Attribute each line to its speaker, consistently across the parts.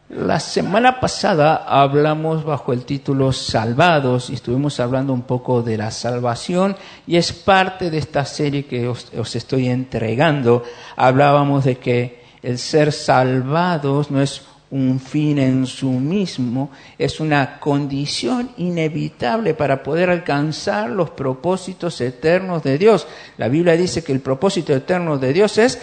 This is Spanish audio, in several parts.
Speaker 1: La semana pasada hablamos bajo el título Salvados y estuvimos hablando un poco de la salvación y es parte de esta serie que os estoy entregando. Hablábamos de que el ser salvados no es un fin en sí mismo, es una condición inevitable para poder alcanzar los propósitos eternos de Dios. La Biblia dice que el propósito eterno de Dios es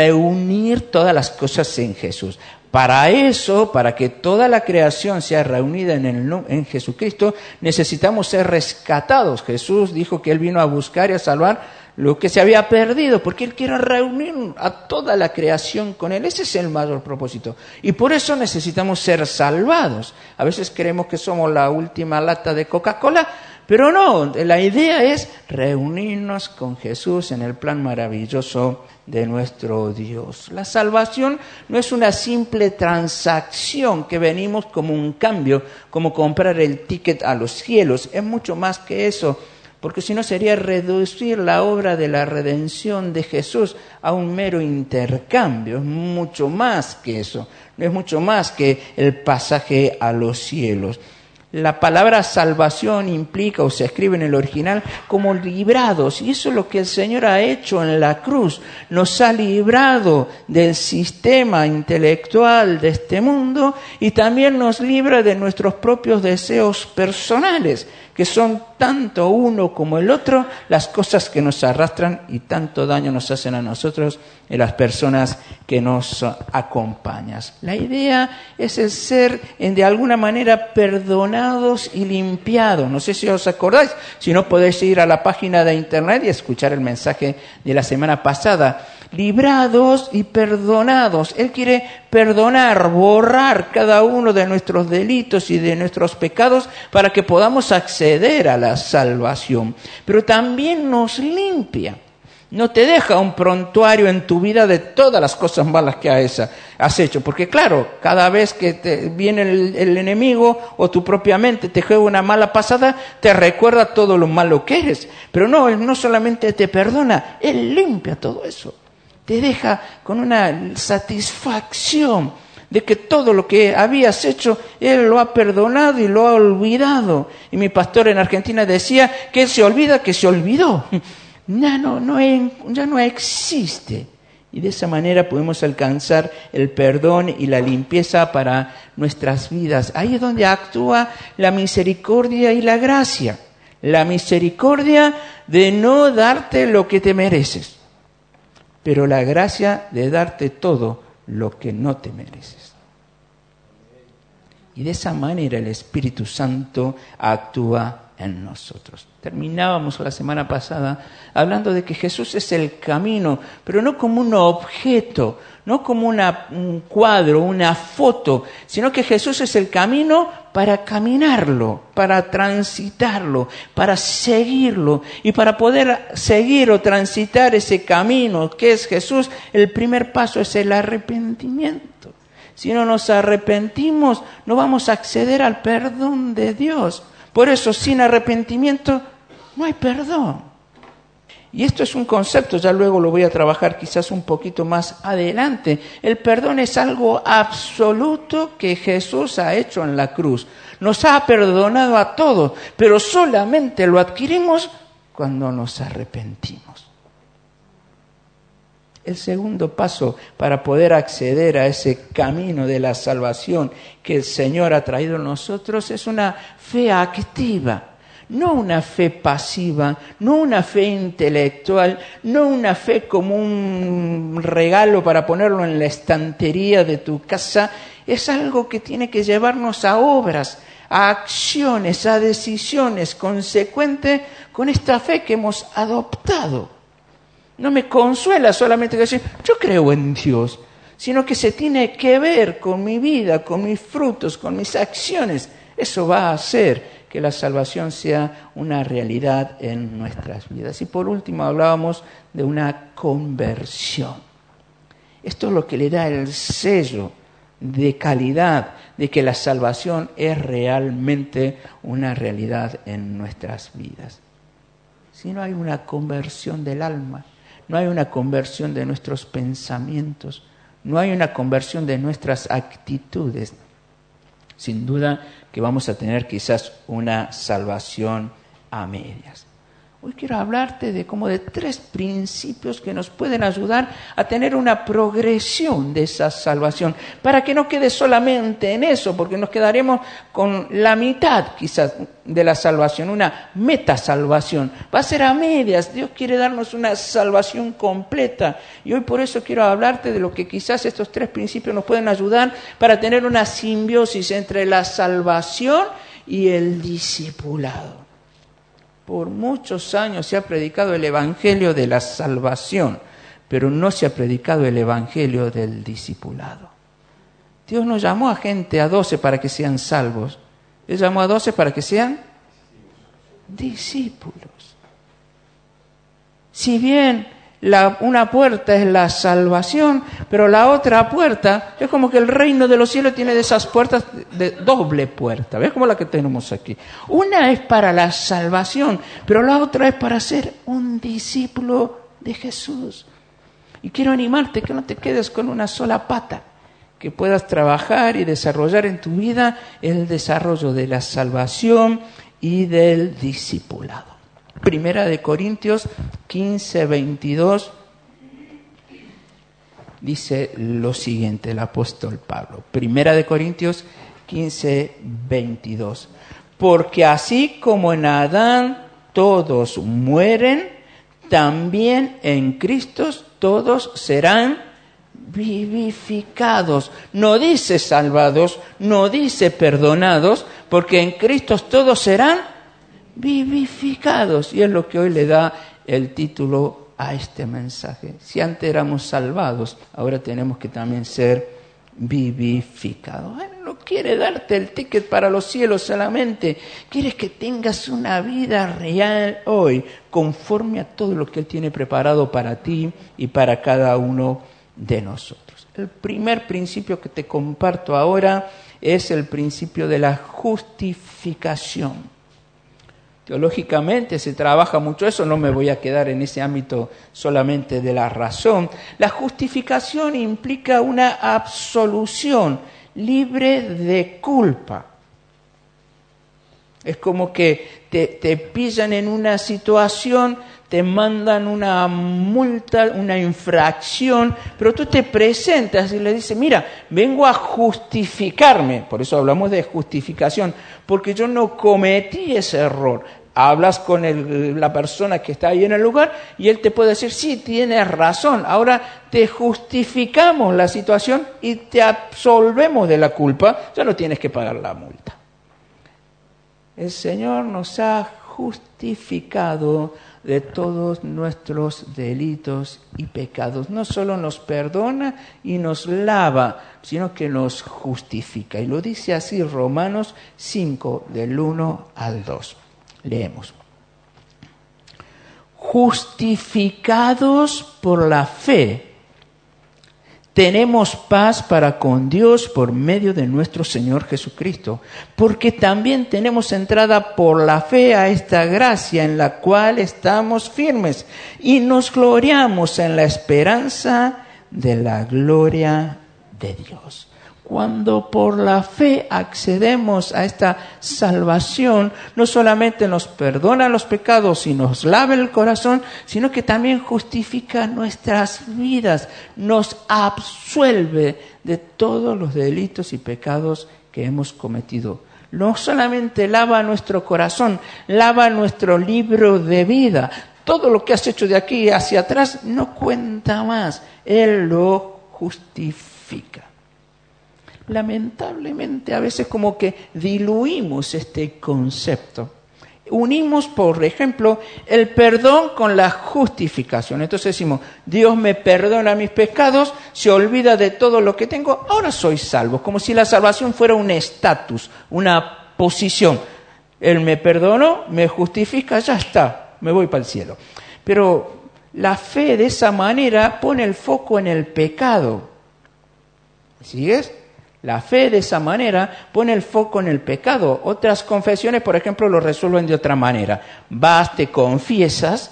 Speaker 1: reunir todas las cosas en Jesús. Para eso, para que toda la creación sea reunida en Jesucristo, necesitamos ser rescatados. Jesús dijo que Él vino a buscar y a salvar lo que se había perdido, porque Él quiere reunir a toda la creación con Él. Ese es el mayor propósito. Y por eso necesitamos ser salvados. A veces creemos que somos la última lata de Coca-Cola, pero no, la idea es reunirnos con Jesús en el plan maravilloso de nuestro Dios. La salvación no es una simple transacción que venimos como un cambio, como comprar el ticket a los cielos. Es mucho más que eso, porque si no sería reducir la obra de la redención de Jesús a un mero intercambio. Es mucho más que eso, no es mucho más que el pasaje a los cielos. La palabra salvación implica o se escribe en el original como librados, y eso es lo que el Señor ha hecho en la cruz. Nos ha librado del sistema intelectual de este mundo y también nos libra de nuestros propios deseos personales, que son tanto uno como el otro, las cosas que nos arrastran y tanto daño nos hacen a nosotros y a las personas que nos acompañan. La idea es el ser de alguna manera perdonados y limpiados. No sé si os acordáis, si no podéis ir a la página de internet y escuchar el mensaje de la semana pasada. Librados y perdonados. Él quiere perdonar, borrar cada uno de nuestros delitos y de nuestros pecados para que podamos acceder a la salvación. Pero también nos limpia. No te deja un prontuario en tu vida de todas las cosas malas que has hecho. Porque claro, cada vez que te viene el enemigo o tu propia mente te juega una mala pasada, te recuerda todo lo malo que eres. Pero no, Él no solamente te perdona, Él limpia todo eso. Te deja con una satisfacción de que todo lo que habías hecho, Él lo ha perdonado y lo ha olvidado. Y mi pastor en Argentina decía que Él se olvida que se olvidó. Ya no existe. Y de esa manera podemos alcanzar el perdón y la limpieza para nuestras vidas. Ahí es donde actúa la misericordia y la gracia. La misericordia de no darte lo que te mereces, pero la gracia de darte todo lo que no te mereces. Y de esa manera el Espíritu Santo actúa en nosotros. Terminábamos la semana pasada hablando de que Jesús es el camino, pero no como un objeto, no como un cuadro, una foto, sino que Jesús es el camino para caminarlo, para transitarlo, para seguirlo. Y para poder seguir o transitar ese camino que es Jesús, el primer paso es el arrepentimiento. Si no nos arrepentimos, no vamos a acceder al perdón de Dios. Por eso, sin arrepentimiento, no hay perdón. Y esto es un concepto, ya luego lo voy a trabajar quizás un poquito más adelante. El perdón es algo absoluto que Jesús ha hecho en la cruz. Nos ha perdonado a todos, pero solamente lo adquirimos cuando nos arrepentimos. El segundo paso para poder acceder a ese camino de la salvación que el Señor ha traído a nosotros es una fe activa. No una fe pasiva, no una fe intelectual, no una fe como un regalo para ponerlo en la estantería de tu casa. Es algo que tiene que llevarnos a obras, a acciones, a decisiones consecuentes con esta fe que hemos adoptado. No me consuela solamente decir, yo creo en Dios, sino que se tiene que ver con mi vida, con mis frutos, con mis acciones. Eso va a hacer que la salvación sea una realidad en nuestras vidas. Y por último hablábamos de una conversión. Esto es lo que le da el sello de calidad de que la salvación es realmente una realidad en nuestras vidas. Si no hay una conversión del alma, no hay una conversión de nuestros pensamientos, no hay una conversión de nuestras actitudes, sin duda que vamos a tener quizás una salvación a medias. Hoy quiero hablarte de 3 principios que nos pueden ayudar a tener una progresión de esa salvación, para que no quede solamente en eso, porque nos quedaremos con la mitad quizás de la salvación, una metasalvación. Va a ser a medias. Dios quiere darnos una salvación completa. Y hoy por eso quiero hablarte de lo que quizás estos 3 principios nos pueden ayudar para tener una simbiosis entre la salvación y el discipulado. Por muchos años se ha predicado el evangelio de la salvación, pero no se ha predicado el evangelio del discipulado. Dios no llamó a 12 para que sean salvos. Él llamó a 12 para que sean discípulos. Si bien una puerta es la salvación, pero la otra puerta es como que el reino de los cielos tiene de esas puertas de doble puerta. ¿Ves? Como la que tenemos aquí. Una es para la salvación, pero la otra es para ser un discípulo de Jesús. Y quiero animarte que no te quedes con una sola pata, que puedas trabajar y desarrollar en tu vida el desarrollo de la salvación y del discipulado. Primera de Corintios 15:22 dice lo siguiente, el apóstol Pablo. Primera de Corintios 15:22. Porque así como en Adán todos mueren, también en Cristo todos serán vivificados. No dice salvados, no dice perdonados, porque en Cristo todos serán vivificados. Y es lo que hoy le da el título a este mensaje. Si antes éramos salvados, ahora tenemos que también ser vivificados. Él no quiere darte el ticket para los cielos solamente. Quieres que tengas una vida real hoy, conforme a todo lo que Él tiene preparado para ti y para cada uno de nosotros. El primer principio que te comparto ahora es el principio de la justificación. Teológicamente se trabaja mucho eso, no me voy a quedar en ese ámbito solamente de la razón. La justificación implica una absolución libre de culpa. Es como que te pillan en una situación, te mandan una multa, una infracción, pero tú te presentas y le dices, mira, vengo a justificarme. Por eso hablamos de justificación, porque yo no cometí ese error. Hablas con la persona que está ahí en el lugar y él te puede decir, sí, tienes razón, ahora te justificamos la situación y te absolvemos de la culpa, ya no tienes que pagar la multa. El Señor nos ha justificado de todos nuestros delitos y pecados. No solo nos perdona y nos lava, sino que nos justifica. Y lo dice así Romanos 5, del 1 al 2. Leemos. Justificados por la fe, tenemos paz para con Dios por medio de nuestro Señor Jesucristo, porque también tenemos entrada por la fe a esta gracia en la cual estamos firmes y nos gloriamos en la esperanza de la gloria de Dios. Cuando por la fe accedemos a esta salvación, no solamente nos perdona los pecados y nos lava el corazón, sino que también justifica nuestras vidas, nos absuelve de todos los delitos y pecados que hemos cometido. No solamente lava nuestro corazón, lava nuestro libro de vida. Todo lo que has hecho de aquí hacia atrás no cuenta más. Él lo justifica. Lamentablemente a veces como que diluimos este concepto. Unimos, por ejemplo, el perdón con la justificación. Entonces decimos, Dios me perdona mis pecados, se olvida de todo lo que tengo, ahora soy salvo. Como si la salvación fuera un estatus, una posición. Él me perdonó, me justifica, ya está, me voy para el cielo. Pero la fe de esa manera pone el foco en el pecado. ¿Sigues? La fe de esa manera pone el foco en el pecado. Otras confesiones, por ejemplo, lo resuelven de otra manera. Vas, te confiesas,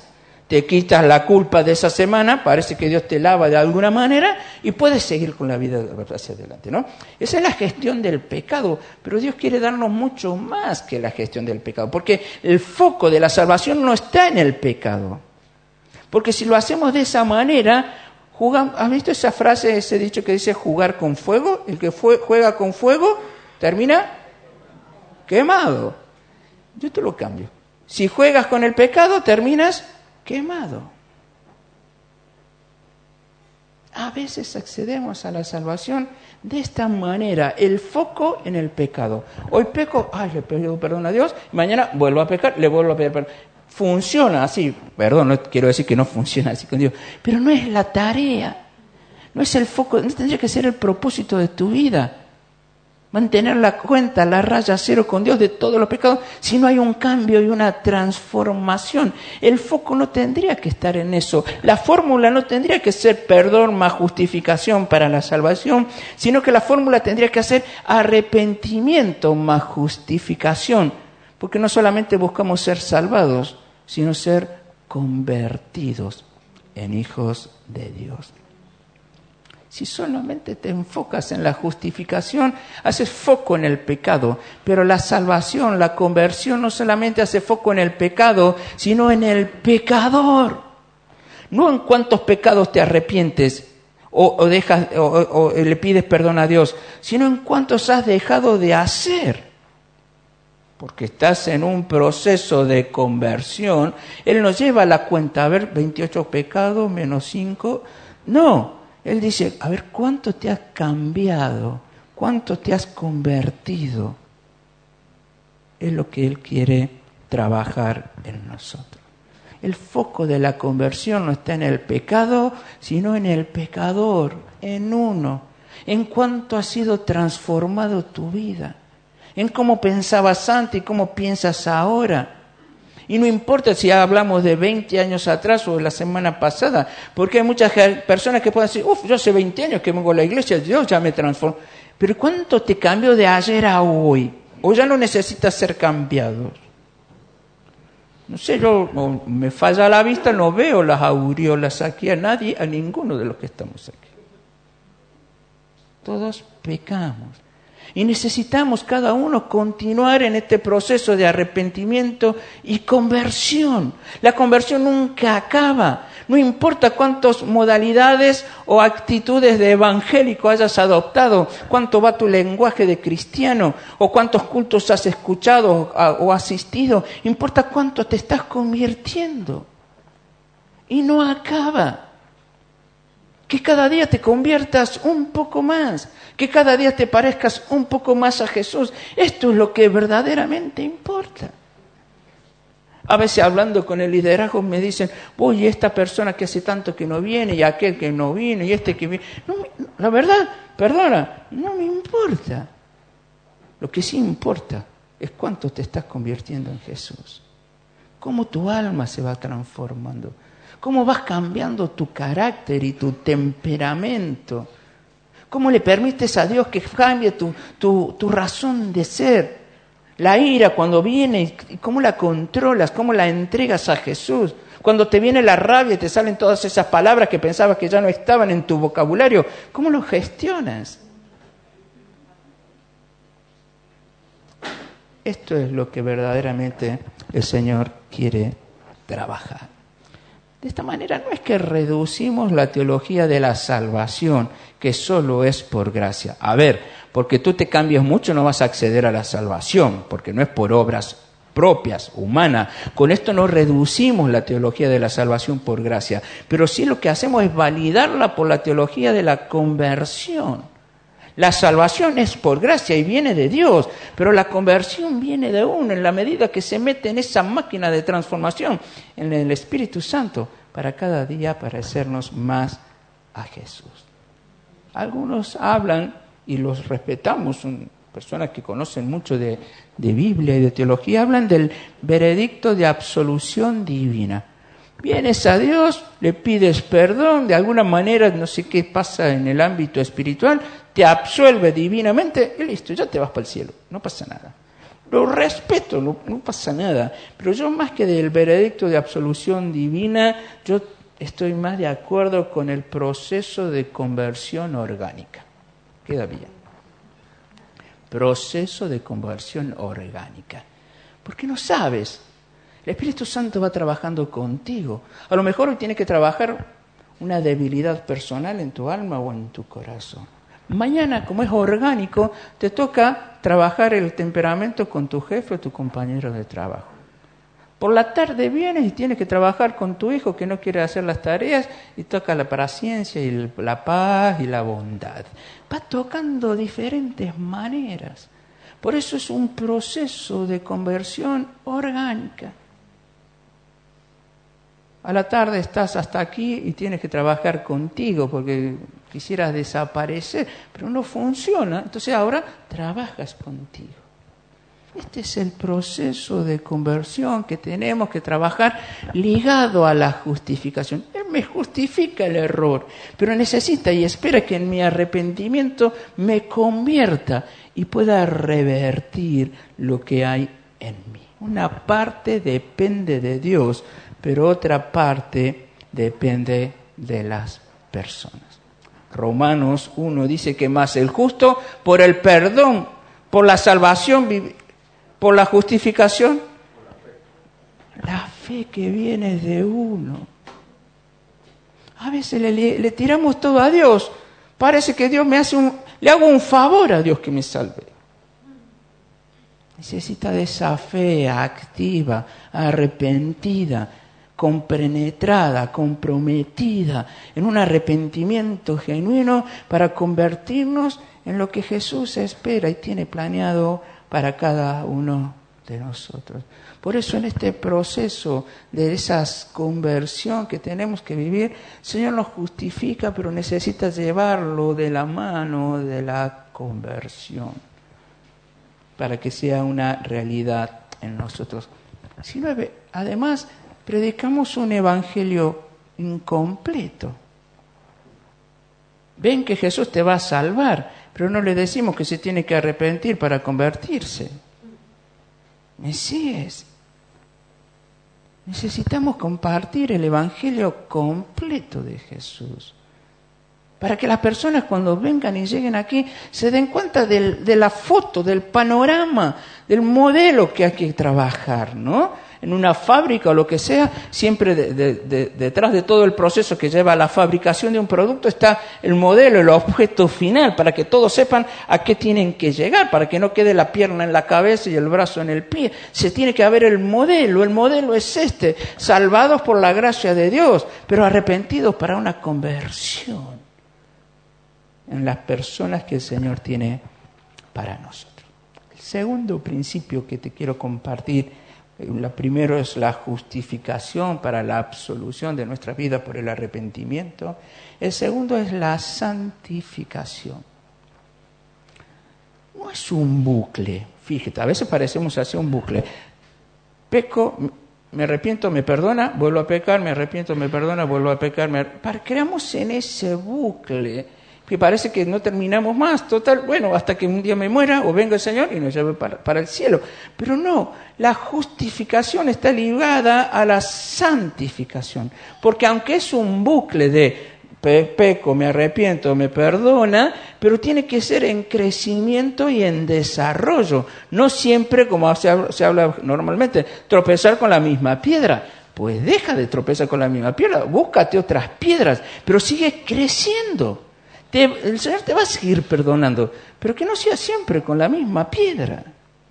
Speaker 1: te quitas la culpa de esa semana, parece que Dios te lava de alguna manera y puedes seguir con la vida hacia adelante, ¿no? Esa es la gestión del pecado, pero Dios quiere darnos mucho más que la gestión del pecado, porque el foco de la salvación no está en el pecado. Porque si lo hacemos de esa manera, ¿has visto esa frase, ese dicho que dice jugar con fuego? El que juega con fuego termina quemado. Yo te lo cambio. Si juegas con el pecado, terminas quemado. A veces accedemos a la salvación de esta manera, el foco en el pecado. Hoy peco, le pido perdón a Dios, mañana vuelvo a pecar, le vuelvo a pedir perdón. Funciona así, perdón, no quiero decir que no funciona así con Dios, pero no es la tarea, no es el foco, no tendría que ser el propósito de tu vida. Mantener la cuenta, la raya cero con Dios de todos los pecados, si no hay un cambio y una transformación. El foco no tendría que estar en eso. La fórmula no tendría que ser perdón más justificación para la salvación, sino que la fórmula tendría que ser arrepentimiento más justificación. Porque no solamente buscamos ser salvados, sino ser convertidos en hijos de Dios. Si solamente te enfocas en la justificación, haces foco en el pecado. Pero la salvación, la conversión, no solamente hace foco en el pecado, sino en el pecador. No en cuántos pecados te arrepientes o le pides perdón a Dios, sino en cuántos has dejado de hacer. Porque estás en un proceso de conversión. Él nos lleva a la cuenta, a ver, 28 pecados menos 5. No. Él dice, a ver, ¿cuánto te has cambiado? ¿Cuánto te has convertido? Es lo que Él quiere trabajar en nosotros. El foco de la conversión no está en el pecado, sino en el pecador, en uno. En cuánto ha sido transformado tu vida. En cómo pensabas antes y cómo piensas ahora. Y no importa si hablamos de 20 años atrás o de la semana pasada, porque hay muchas personas que pueden decir, yo hace 20 años que vengo a la iglesia, Dios ya me transformó. Pero ¿cuánto te cambió de ayer a hoy? ¿O ya no necesitas ser cambiado? No sé, me falla la vista, no veo las aureolas aquí a nadie, a ninguno de los que estamos aquí. Todos pecamos. Y necesitamos cada uno continuar en este proceso de arrepentimiento y conversión. La conversión nunca acaba. No importa cuántas modalidades o actitudes de evangélico hayas adoptado, cuánto va tu lenguaje de cristiano, o cuántos cultos has escuchado o asistido. Importa cuánto te estás convirtiendo. Y no acaba. Que cada día te conviertas un poco más, que cada día te parezcas un poco más a Jesús. Esto es lo que verdaderamente importa. A veces hablando con el liderazgo me dicen, oye, esta persona que hace tanto que no viene, y aquel que no vino, y este que viene. No, la verdad, perdona, no me importa. Lo que sí importa es cuánto te estás convirtiendo en Jesús. Cómo tu alma se va transformando. Cómo vas cambiando tu carácter y tu temperamento. Cómo le permites a Dios que cambie tu razón de ser. La ira cuando viene, cómo la controlas, cómo la entregas a Jesús. Cuando te viene la rabia y te salen todas esas palabras que pensabas que ya no estaban en tu vocabulario, ¿cómo lo gestionas? Esto es lo que verdaderamente el Señor quiere trabajar. De esta manera no es que reducimos la teología de la salvación, que solo es por gracia. A ver, porque tú te cambias mucho no vas a acceder a la salvación, porque no es por obras propias, humanas. Con esto no reducimos la teología de la salvación por gracia, pero sí lo que hacemos es validarla por la teología de la conversión. La salvación es por gracia y viene de Dios, pero la conversión viene de uno en la medida que se mete en esa máquina de transformación, en el Espíritu Santo, para cada día parecernos más a Jesús. Algunos hablan, y los respetamos, son personas que conocen mucho de Biblia y de teología, hablan del veredicto de absolución divina. Vienes a Dios, le pides perdón, de alguna manera, no sé qué pasa en el ámbito espiritual, te absuelve divinamente y listo, ya te vas para el cielo, no pasa nada. Lo respeto, no pasa nada. Pero yo, más que del veredicto de absolución divina, yo estoy más de acuerdo con el proceso de conversión orgánica. Queda bien. Proceso de conversión orgánica. Porque no sabes. El Espíritu Santo va trabajando contigo. A lo mejor hoy tiene que trabajar una debilidad personal en tu alma o en tu corazón. Mañana, como es orgánico, te toca trabajar el temperamento con tu jefe o tu compañero de trabajo. Por la tarde vienes y tienes que trabajar con tu hijo que no quiere hacer las tareas y toca la paciencia y la paz y la bondad. Va tocando diferentes maneras. Por eso es un proceso de conversión orgánica. A la tarde estás hasta aquí y tienes que trabajar contigo porque quisieras desaparecer, pero no funciona. Entonces ahora trabajas contigo. Este es el proceso de conversión que tenemos que trabajar ligado a la justificación. Él me justifica el error, pero necesita y espera que en mi arrepentimiento me convierta y pueda revertir lo que hay en mí. Una parte depende de Dios, pero otra parte depende de las personas. Romanos 1 dice que más el justo por el perdón, por la salvación, por la justificación, la fe que viene de uno. A veces le tiramos todo a Dios. Parece que Dios le hago un favor a Dios que me salve. Necesita de esa fe activa, arrepentida, compenetrada, comprometida, en un arrepentimiento genuino para convertirnos en lo que Jesús espera y tiene planeado para cada uno de nosotros. Por eso en este proceso de esa conversión que tenemos que vivir, el Señor nos justifica, pero necesita llevarlo de la mano de la conversión para que sea una realidad en nosotros. Además, predicamos un evangelio incompleto. Ven que Jesús te va a salvar, pero no le decimos que se tiene que arrepentir para convertirse. Mesías. Necesitamos compartir el evangelio completo de Jesús. Para que las personas cuando vengan y lleguen aquí se den cuenta de la foto, del panorama, del modelo que hay que trabajar, ¿no? En una fábrica o lo que sea, siempre detrás de todo el proceso que lleva a la fabricación de un producto está el modelo, el objeto final, para que todos sepan a qué tienen que llegar, para que no quede la pierna en la cabeza y el brazo en el pie. Se tiene que haber el modelo es este, salvados por la gracia de Dios, pero arrepentidos para una conversión en las personas que el Señor tiene para nosotros. El segundo principio que te quiero compartir, la primero es la justificación para la absolución de nuestra vida por el arrepentimiento. El segundo es la santificación. No es un bucle, fíjate, a veces parecemos hacer un bucle. Peco, me arrepiento, me perdona, vuelvo a pecar, me arrepiento, me perdona, vuelvo a pecar. Creamos en ese bucle que parece que no terminamos más, total, bueno, hasta que un día me muera o venga el Señor y nos lleve para el cielo. Pero no, la justificación está ligada a la santificación, porque aunque es un bucle de peco, me arrepiento, me perdona, pero tiene que ser en crecimiento y en desarrollo, no siempre, como se habla normalmente, tropezar con la misma piedra. Pues deja de tropezar con la misma piedra, búscate otras piedras, pero sigue creciendo. El Señor te va a seguir perdonando, pero que no sea siempre con la misma piedra.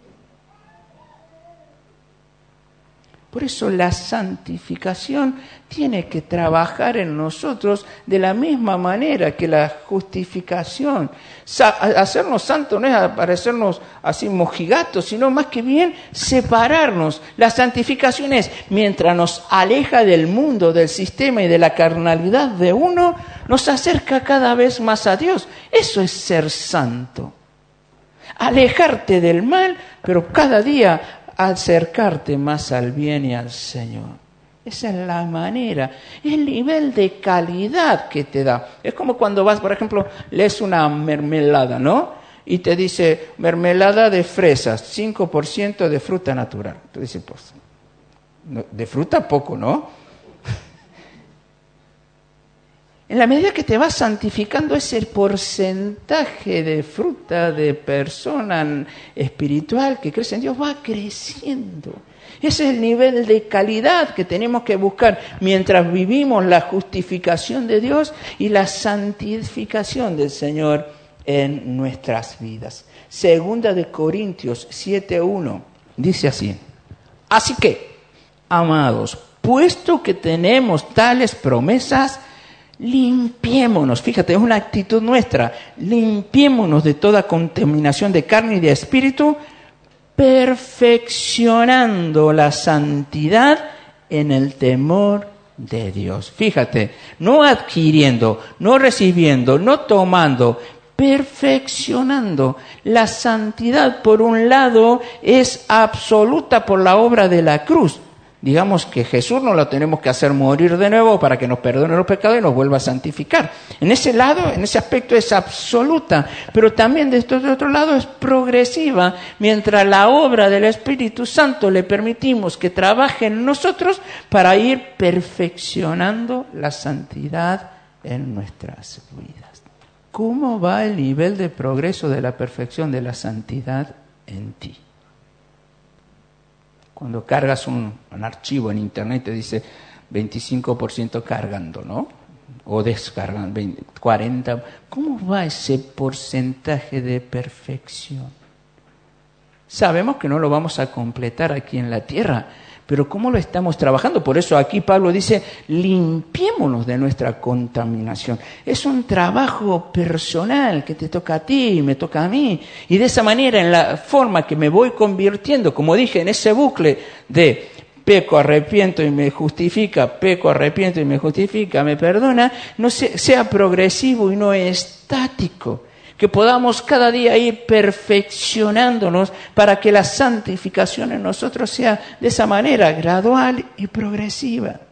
Speaker 1: Por eso la santificación tiene que trabajar en nosotros de la misma manera que la justificación. Hacernos santos no es parecernos así mojigatos, sino más que bien separarnos. La santificación es, mientras nos aleja del mundo, del sistema y de la carnalidad de uno, nos acerca cada vez más a Dios. Eso es ser santo. Alejarte del mal, pero cada día acercarte más al bien y al Señor. Esa es la manera, es el nivel de calidad que te da. Es como cuando vas, por ejemplo, lees una mermelada, ¿no? y te dice mermelada de fresas, 5% de fruta natural. Tú dices, pues, de fruta poco, ¿no? En la medida que te vas santificando, ese porcentaje de fruta de persona espiritual que crece en Dios va creciendo. Ese es el nivel de calidad que tenemos que buscar mientras vivimos la justificación de Dios y la santificación del Señor en nuestras vidas. Segunda de Corintios 7:1 dice así: así que, amados, puesto que tenemos tales promesas, limpiémonos, fíjate, es una actitud nuestra, limpiémonos de toda contaminación de carne y de espíritu, perfeccionando la santidad en el temor de Dios. Fíjate, no adquiriendo, no recibiendo, no tomando, perfeccionando. La santidad, por un lado, es absoluta por la obra de la cruz. Digamos que Jesús no lo tenemos que hacer morir de nuevo para que nos perdone los pecados y nos vuelva a santificar. En ese lado, en ese aspecto es absoluta, pero también de otro lado es progresiva. Mientras la obra del Espíritu Santo le permitimos que trabaje en nosotros para ir perfeccionando la santidad en nuestras vidas. ¿Cómo va el nivel de progreso de la perfección de la santidad en ti? Cuando cargas un archivo en internet te dice 25% cargando, ¿no? O descargan 40%. ¿Cómo va ese porcentaje de perfección? Sabemos que no lo vamos a completar aquí en la tierra, pero ¿cómo lo estamos trabajando? Por eso aquí Pablo dice, limpiémonos de nuestra contaminación. Es un trabajo personal que te toca a ti y me toca a mí. Y de esa manera, en la forma que me voy convirtiendo, como dije, en ese bucle de peco, arrepiento y me justifica, peco, arrepiento y me justifica, me perdona, no sea progresivo y no estático. Que podamos cada día ir perfeccionándonos para que la santificación en nosotros sea de esa manera, gradual y progresiva.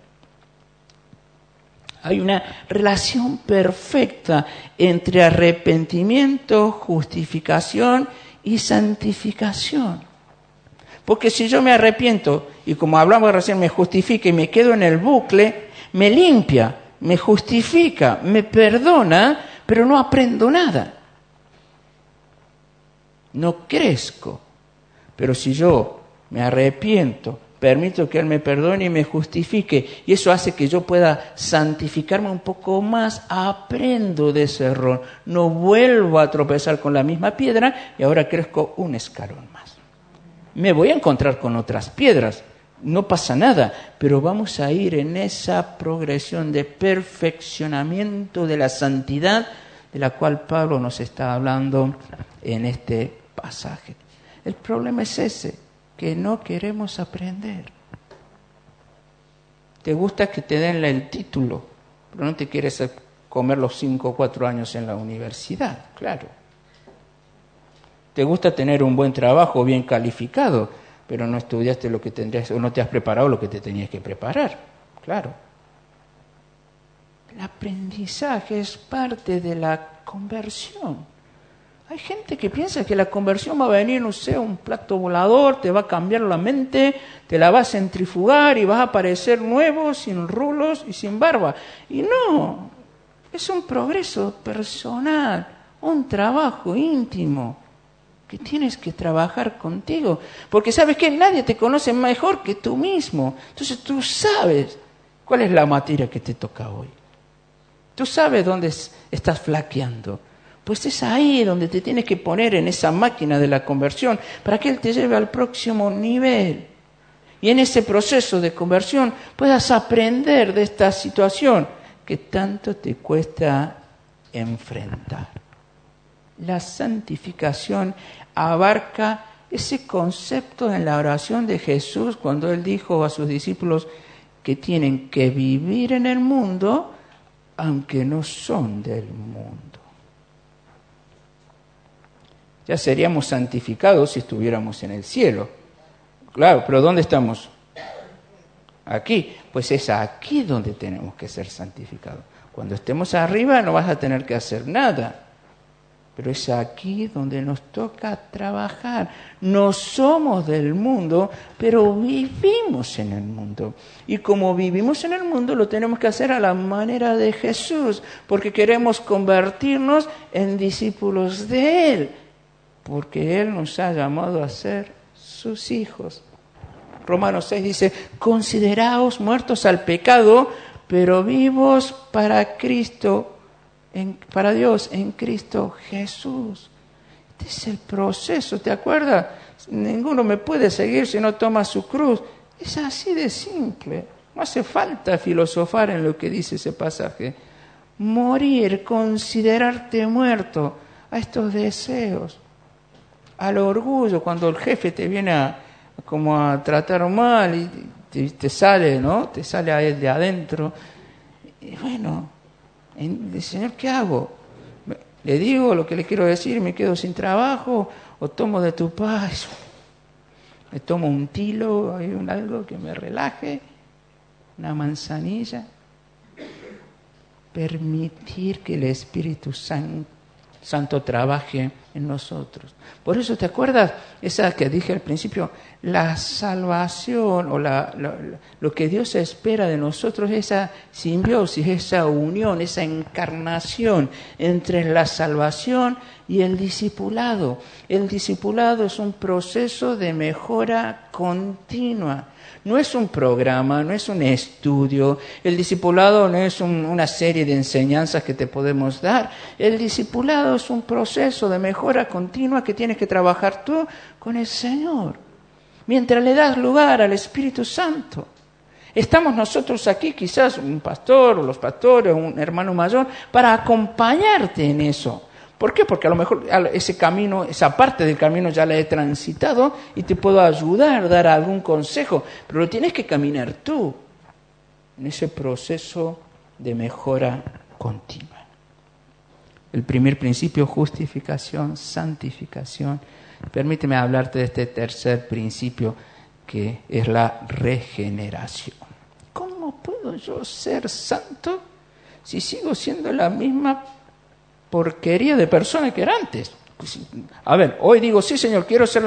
Speaker 1: Hay una relación perfecta entre arrepentimiento, justificación y santificación. Porque si yo me arrepiento y como hablamos recién me justifica y me quedo en el bucle, me limpia, me justifica, me perdona, pero no aprendo nada. No crezco, pero si yo me arrepiento, permito que Él me perdone y me justifique, y eso hace que yo pueda santificarme un poco más, aprendo de ese error, no vuelvo a tropezar con la misma piedra y ahora crezco un escalón más. Me voy a encontrar con otras piedras, no pasa nada, pero vamos a ir en esa progresión de perfeccionamiento de la santidad de la cual Pablo nos está hablando en este pasaje. El problema es ese, que no queremos aprender. Te gusta que te den el título, pero no te quieres comer los 5 o 4 años en la universidad, claro. Te gusta tener un buen trabajo, bien calificado, pero no estudiaste lo que tendrías, o no te has preparado lo que te tenías que preparar, claro. El aprendizaje es parte de la conversión. Hay gente que piensa que la conversión va a venir, no sé, un plato volador, te va a cambiar la mente, te la va a centrifugar y vas a aparecer nuevo, sin rulos y sin barba. Y no, es un progreso personal, un trabajo íntimo que tienes que trabajar contigo. Porque ¿sabes qué? Nadie te conoce mejor que tú mismo. Entonces tú sabes cuál es la materia que te toca hoy. Tú sabes dónde estás flaqueando. Pues es ahí donde te tienes que poner en esa máquina de la conversión para que Él te lleve al próximo nivel. Y en ese proceso de conversión puedas aprender de esta situación que tanto te cuesta enfrentar. La santificación abarca ese concepto en la oración de Jesús cuando Él dijo a sus discípulos que tienen que vivir en el mundo aunque no son del mundo. Ya seríamos santificados si estuviéramos en el cielo. Claro, pero ¿dónde estamos? Aquí. Pues es aquí donde tenemos que ser santificados. Cuando estemos arriba no vas a tener que hacer nada. Pero es aquí donde nos toca trabajar. No somos del mundo, pero vivimos en el mundo. Y como vivimos en el mundo, lo tenemos que hacer a la manera de Jesús, porque queremos convertirnos en discípulos de Él, porque Él nos ha llamado a ser sus hijos. Romanos 6 dice, consideraos muertos al pecado, pero vivos para Cristo, para Dios en Cristo Jesús. Este es el proceso, ¿te acuerdas? Ninguno me puede seguir si no toma su cruz. Es así de simple. No hace falta filosofar en lo que dice ese pasaje. Morir, considerarte muerto a estos deseos, al orgullo, cuando el jefe te viene a tratar mal y te sale, ¿no? Te sale a él de adentro. Y bueno, Señor, ¿qué hago? ¿Le digo lo que le quiero decir? ¿Me quedo sin trabajo? ¿O tomo de tu paz? ¿Me tomo un tilo? ¿Hay algo que me relaje? ¿Una manzanilla? Permitir que el Espíritu Santo trabaje en nosotros. Por eso, ¿te acuerdas? Esa que dije al principio, la salvación o lo que Dios espera de nosotros, esa simbiosis, esa unión, esa encarnación entre la salvación y el discipulado. El discipulado es un proceso de mejora continua. No es un programa, no es un estudio. El discipulado no es una serie de enseñanzas que te podemos dar. El discipulado es un proceso de mejora continua que tienes que trabajar tú con el Señor, mientras le das lugar al Espíritu Santo. Estamos nosotros aquí, quizás un pastor o los pastores, un hermano mayor, para acompañarte en eso. ¿Por qué? Porque a lo mejor ese camino, esa parte del camino ya la he transitado y te puedo ayudar, dar algún consejo, pero lo tienes que caminar tú en ese proceso de mejora continua. El primer principio, justificación, santificación. Permíteme hablarte de este tercer principio, que es la regeneración. ¿Cómo puedo yo ser santo si sigo siendo la misma porquería de persona que era antes? A ver, hoy digo, sí, Señor,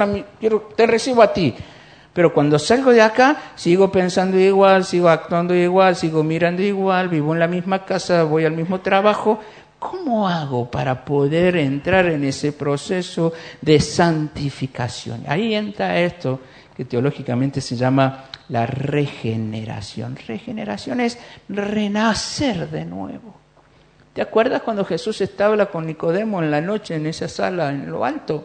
Speaker 1: te recibo a ti. Pero cuando salgo de acá, sigo pensando igual, sigo actuando igual, sigo mirando igual, vivo en la misma casa, voy al mismo trabajo. ¿Cómo hago para poder entrar en ese proceso de santificación? Ahí entra esto que teológicamente se llama la regeneración. Regeneración es renacer de nuevo. ¿Te acuerdas cuando Jesús estaba con Nicodemo en la noche en esa sala en lo alto?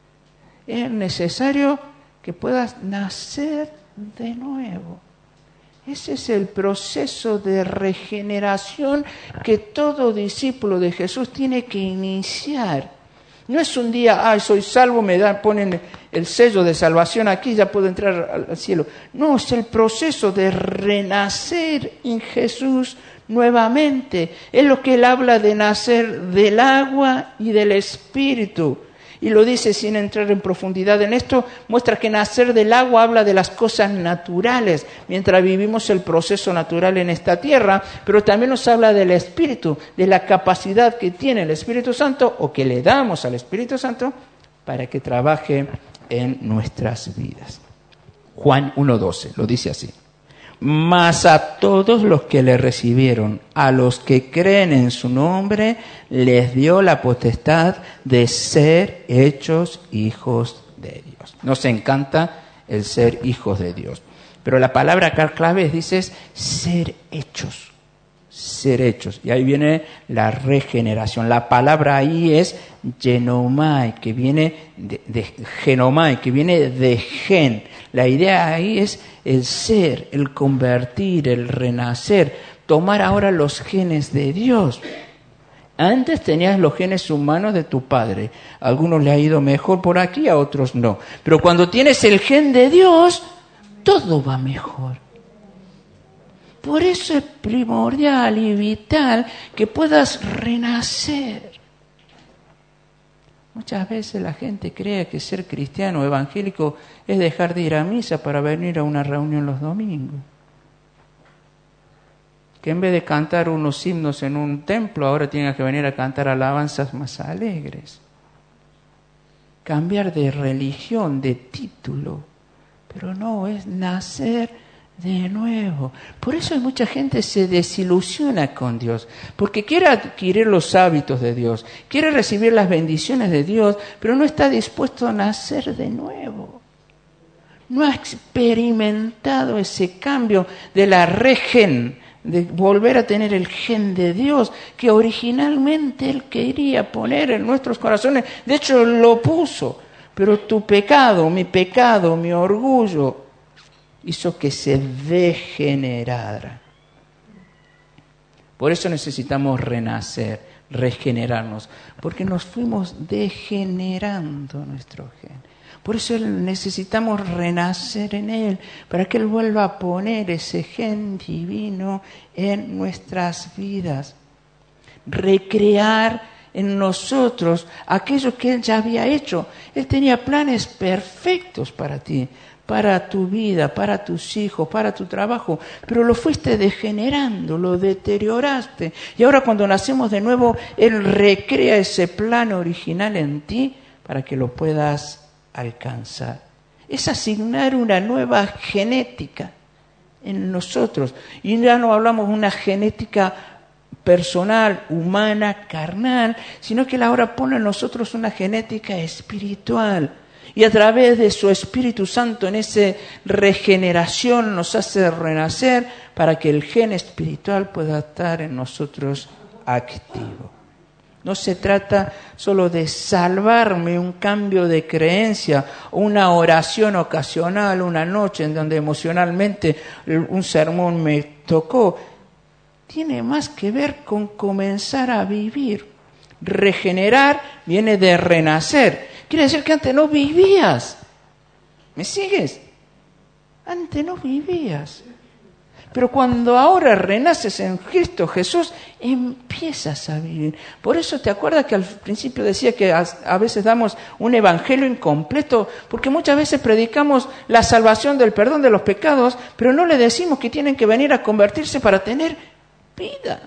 Speaker 1: Es necesario que puedas nacer de nuevo. Ese es el proceso de regeneración que todo discípulo de Jesús tiene que iniciar. No es un día, soy salvo, ponen el sello de salvación aquí, ya puedo entrar al cielo. No, es el proceso de renacer en Jesús nuevamente. Es lo que él habla de nacer del agua y del Espíritu. Y lo dice sin entrar en profundidad en esto, muestra que nacer del agua habla de las cosas naturales, mientras vivimos el proceso natural en esta tierra, pero también nos habla del Espíritu, de la capacidad que tiene el Espíritu Santo, o que le damos al Espíritu Santo, para que trabaje en nuestras vidas. Juan 1:12, lo dice así. Mas a todos los que le recibieron, a los que creen en su nombre, les dio la potestad de ser hechos hijos de Dios. Nos encanta el ser hijos de Dios. Pero la palabra acá clave dice ser hechos. Ser hechos. Y ahí viene la regeneración. La palabra ahí es genomai, que viene de genomai, que viene de gen. La idea ahí es el ser, el convertir, el renacer, tomar ahora los genes de Dios. Antes tenías los genes humanos de tu padre. A algunos le ha ido mejor por aquí, a otros no. Pero cuando tienes el gen de Dios, todo va mejor. Por eso es primordial y vital que puedas renacer. Muchas veces la gente cree que ser cristiano o evangélico es dejar de ir a misa para venir a una reunión los domingos. Que en vez de cantar unos himnos en un templo, ahora tienen que venir a cantar alabanzas más alegres. cambiar de religión, de título, pero no, es nacer de nuevo. Por eso hay mucha gente que se desilusiona con Dios, porque quiere adquirir los hábitos de Dios, quiere recibir las bendiciones de Dios, pero no está dispuesto a nacer de nuevo. No ha experimentado ese cambio de la regen, de volver a tener el gen de Dios que originalmente Él quería poner en nuestros corazones. De hecho, lo puso, pero tu pecado, mi orgullo, hizo que se degenerara. Por eso necesitamos renacer, regenerarnos, porque nos fuimos degenerando nuestro gen. Por eso necesitamos renacer en Él, para que Él vuelva a poner ese gen divino en nuestras vidas. Recrear en nosotros aquello que Él ya había hecho. Él tenía planes perfectos para ti, para tu vida, para tus hijos, para tu trabajo, pero lo fuiste degenerando, lo deterioraste. Y ahora cuando nacemos de nuevo, Él recrea ese plan original en ti para que lo puedas alcanzar. Es asignar una nueva genética en nosotros. Y ya no hablamos de una genética personal, humana, carnal, sino que Él ahora pone en nosotros una genética espiritual. Y a través de su Espíritu Santo en esa regeneración nos hace renacer para que el gen espiritual pueda estar en nosotros activo. No se trata solo de salvarme, un cambio de creencia, una oración ocasional, una noche en donde emocionalmente un sermón me tocó. Tiene más que ver con comenzar a vivir. Regenerar viene de renacer. Quiere decir que antes no vivías. ¿Me sigues? Antes no vivías. Pero cuando ahora renaces en Cristo Jesús, empiezas a vivir. Por eso te acuerdas que al principio decía que a veces damos un evangelio incompleto, porque muchas veces predicamos la salvación del perdón de los pecados, pero no le decimos que tienen que venir a convertirse para tener vida.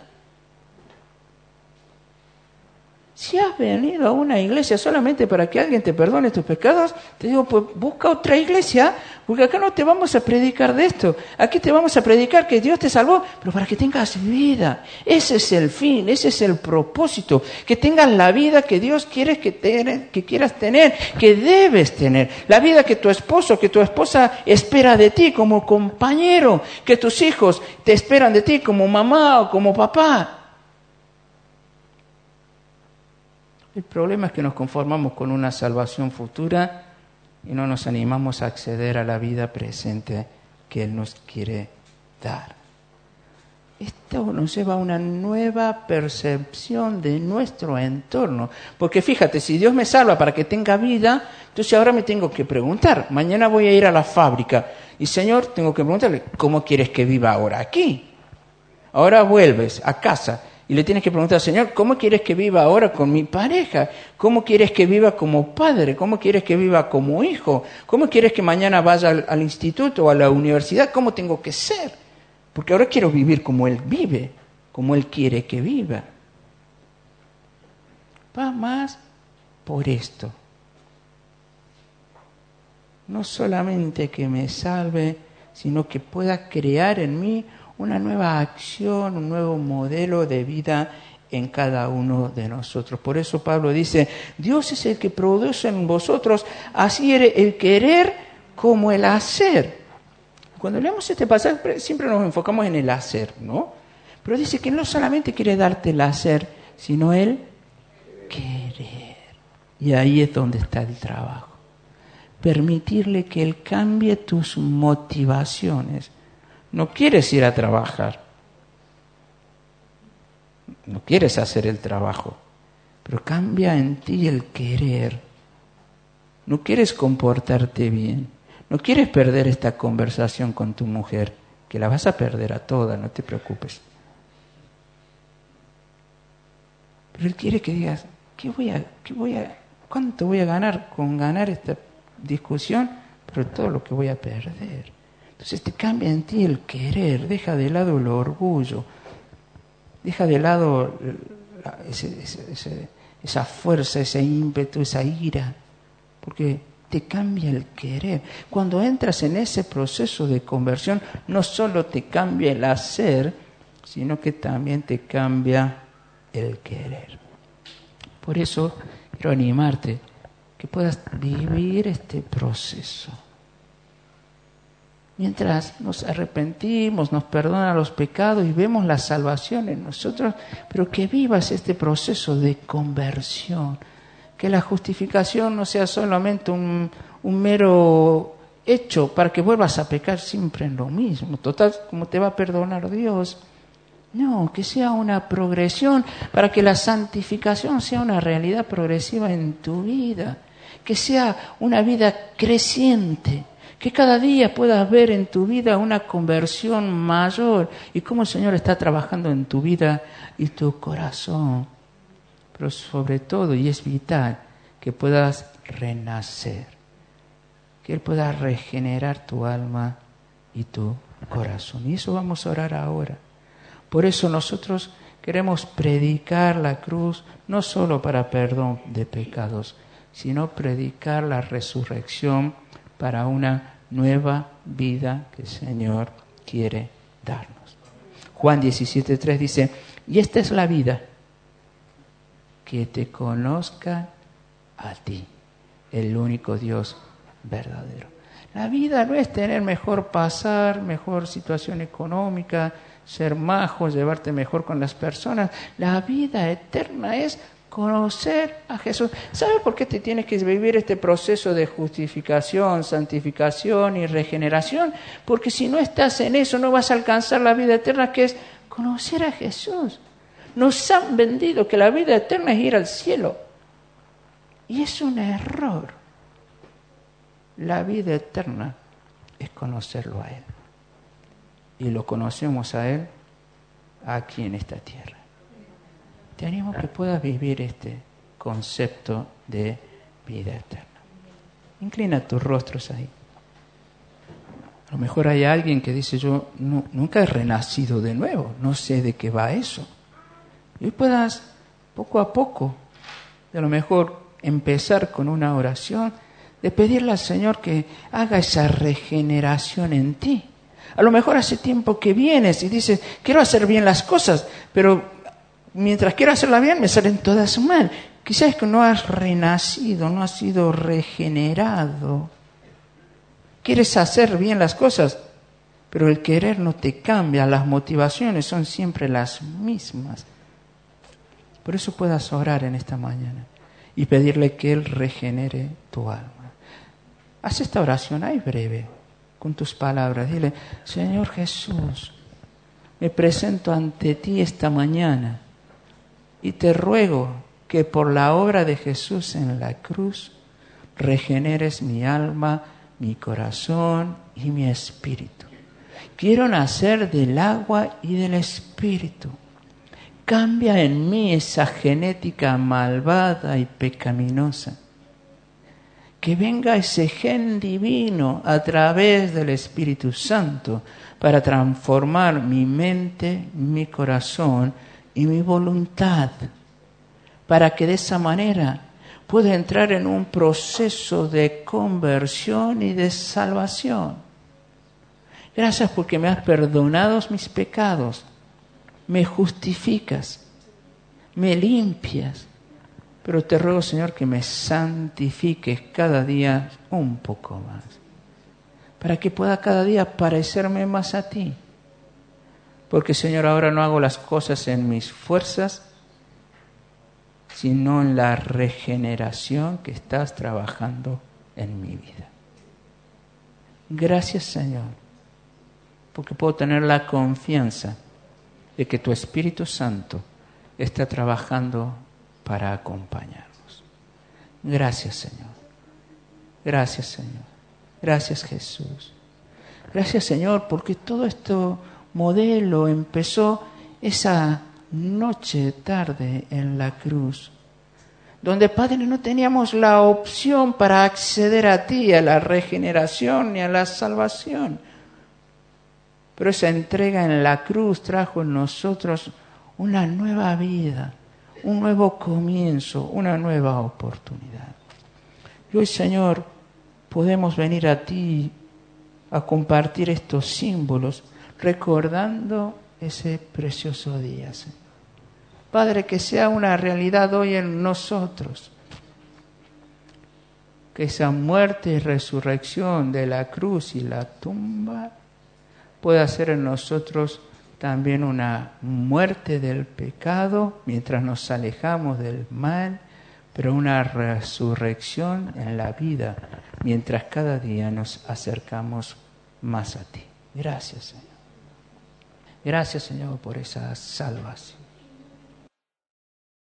Speaker 1: Si has venido a una iglesia solamente para que alguien te perdone tus pecados, te digo, pues busca otra iglesia, porque acá no te vamos a predicar de esto. Aquí te vamos a predicar que Dios te salvó, pero para que tengas vida. Ese es el fin, ese es el propósito. Que tengas la vida que Dios quiere que quieras tener, que debes tener. La vida que tu esposo, que tu esposa espera de ti como compañero, que tus hijos te esperan de ti como mamá o como papá. El problema es que nos conformamos con una salvación futura y no nos animamos a acceder a la vida presente que Él nos quiere dar. Esto nos lleva a una nueva percepción de nuestro entorno. Porque fíjate, si Dios me salva para que tenga vida, entonces ahora me tengo que preguntar. Mañana voy a ir a la fábrica y, Señor, tengo que preguntarle, ¿cómo quieres que viva ahora aquí? Ahora vuelves a casa. Y le tienes que preguntar, Señor, ¿cómo quieres que viva ahora con mi pareja? ¿Cómo quieres que viva como padre? ¿Cómo quieres que viva como hijo? ¿Cómo quieres que mañana vaya al instituto o a la universidad? ¿Cómo tengo que ser? Porque ahora quiero vivir como Él vive, como Él quiere que viva. Va más por esto. No solamente que me salve, sino que pueda crear en mí una nueva acción, un nuevo modelo de vida en cada uno de nosotros. Por eso Pablo dice, Dios es el que produce en vosotros así el querer como el hacer. Cuando leemos este pasaje siempre nos enfocamos en el hacer, ¿no? Pero dice que no solamente quiere darte el hacer, sino el querer. Y ahí es donde está el trabajo. Permitirle que Él cambie tus motivaciones. No quieres ir a trabajar, no quieres hacer el trabajo, pero cambia en ti el querer. No quieres comportarte bien, no quieres perder esta conversación con tu mujer, que la vas a perder a toda, no te preocupes. Pero Él quiere que digas, ¿cuánto voy a ganar con ganar esta discusión? Pero todo lo que voy a perder. Entonces te cambia en ti el querer, deja de lado el orgullo, deja de lado esa fuerza, ese ímpetu, esa ira. porque te cambia el querer. Cuando entras en ese proceso de conversión, no solo te cambia el hacer, sino que también te cambia el querer. Por eso quiero animarte que puedas vivir este proceso. Mientras nos arrepentimos, nos perdona los pecados y vemos la salvación en nosotros, pero que vivas este proceso de conversión. Que la justificación no sea solamente un mero hecho para que vuelvas a pecar siempre en lo mismo. Total, como te va a perdonar Dios. No, que sea una progresión para que la santificación sea una realidad progresiva en tu vida. Que sea una vida creciente. Que cada día puedas ver en tu vida una conversión mayor y cómo el Señor está trabajando en tu vida y tu corazón. Pero sobre todo, y es vital, que puedas renacer. Que Él pueda regenerar tu alma y tu corazón. Y eso vamos a orar ahora. Por eso nosotros queremos predicar la cruz, no solo para perdón de pecados, sino predicar la resurrección para una nueva vida que el Señor quiere darnos. Juan 17:3 dice, y esta es la vida, que te conozcan a ti, el único Dios verdadero. La vida no es tener mejor pasar, mejor situación económica, ser majo, llevarte mejor con las personas. La vida eterna es conocer a Jesús. ¿Sabes por qué te tienes que vivir este proceso de justificación, santificación y regeneración? Porque si no estás en eso, no vas a alcanzar la vida eterna, que es conocer a Jesús. Nos han vendido que la vida eterna es ir al cielo. Y es un error. La vida eterna es conocerlo a Él. Y lo conocemos a Él aquí en esta tierra. Te animo a que puedas vivir este concepto de vida eterna. Inclina tus rostros ahí. A lo mejor hay alguien que dice, yo nunca he renacido de nuevo, no sé de qué va eso. Y puedas, poco a poco, a lo mejor empezar con una oración, de pedirle al Señor que haga esa regeneración en ti. A lo mejor hace tiempo que vienes y dices, quiero hacer bien las cosas, pero mientras quiero hacerlas bien me salen todas mal. Quizás es que no has renacido, no has sido regenerado. Quieres hacer bien las cosas, pero el querer no te cambia, las motivaciones son siempre las mismas. Por eso puedas orar en esta mañana y pedirle que Él regenere tu alma. Haz esta oración ahí breve, con tus palabras. Dile, Señor Jesús, me presento ante ti esta mañana y te ruego que por la obra de Jesús en la cruz regeneres mi alma, mi corazón y mi espíritu. Quiero nacer del agua y del espíritu. Cambia en mí esa genética malvada y pecaminosa. Que venga ese gen divino a través del Espíritu Santo para transformar mi mente, mi corazón y mi voluntad, para que de esa manera pueda entrar en un proceso de conversión y de salvación. Gracias porque me has perdonado mis pecados, me justificas, me limpias. Pero te ruego, Señor, que me santifiques cada día un poco más, para que pueda cada día parecerme más a ti. Porque, Señor, ahora no hago las cosas en mis fuerzas, sino en la regeneración que estás trabajando en mi vida. Gracias, Señor, porque puedo tener la confianza de que tu Espíritu Santo está trabajando para acompañarnos. Gracias, Señor. Gracias, Señor. Gracias, Jesús. Gracias, Señor, porque todo este modelo empezó esa noche tarde en la cruz, donde, Padre, no teníamos la opción para acceder a ti, a la regeneración ni a la salvación. Pero esa entrega en la cruz trajo en nosotros una nueva vida, un nuevo comienzo, una nueva oportunidad. Y hoy, Señor, podemos venir a ti a compartir estos símbolos, recordando ese precioso día, Señor. Padre, que sea una realidad hoy en nosotros, que esa muerte y resurrección de la cruz y la tumba pueda ser en nosotros también una muerte del pecado mientras nos alejamos del mal, pero una resurrección en la vida mientras cada día nos acercamos más a ti. Gracias, Señor. Gracias, Señor, por esa salvación.